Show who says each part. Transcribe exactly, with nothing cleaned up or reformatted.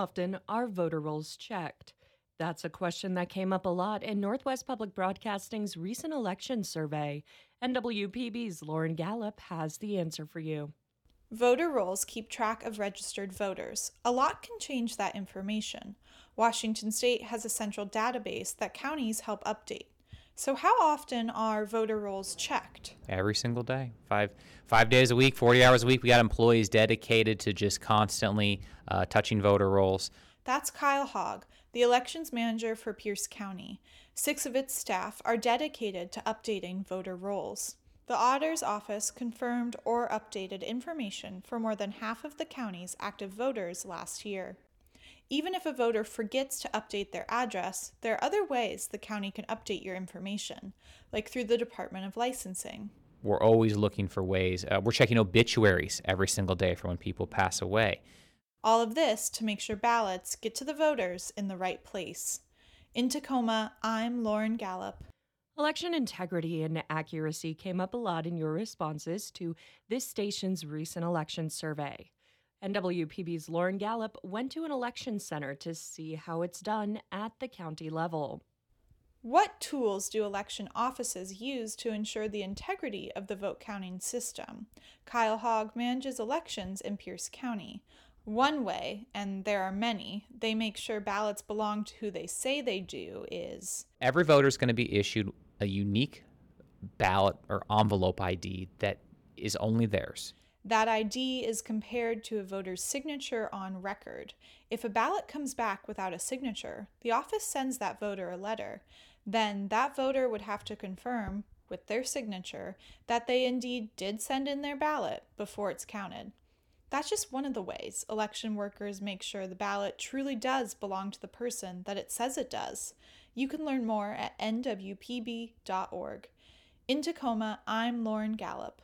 Speaker 1: often are voter rolls checked? That's a question that came up a lot in Northwest Public Broadcasting's recent election survey. N W P B's Lauren Gallup has the answer for you.
Speaker 2: Voter rolls keep track of registered voters. A lot can change that information. Washington State has a central database that counties help update. So how often are voter rolls checked?
Speaker 3: Every single day, five five days a week, forty hours a week. We got employees dedicated to just constantly uh, touching voter rolls.
Speaker 2: That's Kyle Hogg, the elections manager for Pierce County. Six of its staff are dedicated to updating voter rolls. The auditor's office confirmed or updated information for more than half of the county's active voters last year. Even if a voter forgets to update their address, there are other ways the county can update your information, like through the Department of Licensing.
Speaker 3: We're always looking for ways. Uh, we're checking obituaries every single day for when people pass away.
Speaker 2: All of this to make sure ballots get to the voters in the right place. In Tacoma, I'm Lauren Gallup.
Speaker 1: Election integrity and accuracy came up a lot in your responses to this station's recent election survey. N W P B's Lauren Gallup went to an election center to see how it's done at the county level.
Speaker 2: What tools do election offices use to ensure the integrity of the vote counting system? Kyle Hogg manages elections in Pierce County. One way, and there are many, they make sure ballots belong to who they say they do is...
Speaker 3: Every voter is going to be issued a unique ballot or envelope I D that is only theirs.
Speaker 2: That I D is compared to a voter's signature on record. If a ballot comes back without a signature, the office sends that voter a letter. Then that voter would have to confirm, with their signature, that they indeed did send in their ballot before it's counted. That's just one of the ways election workers make sure the ballot truly does belong to the person that it says it does. You can learn more at N W P B dot org. In Tacoma, I'm Lauren Gallup.